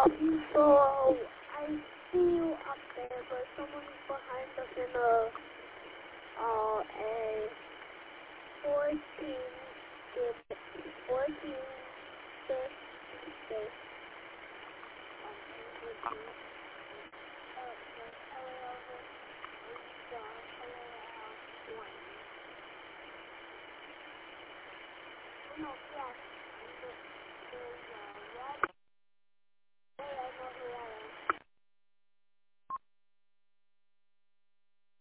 So I see you up there, but someone's behind us in a 14 skip, 14 space, space. No, yes.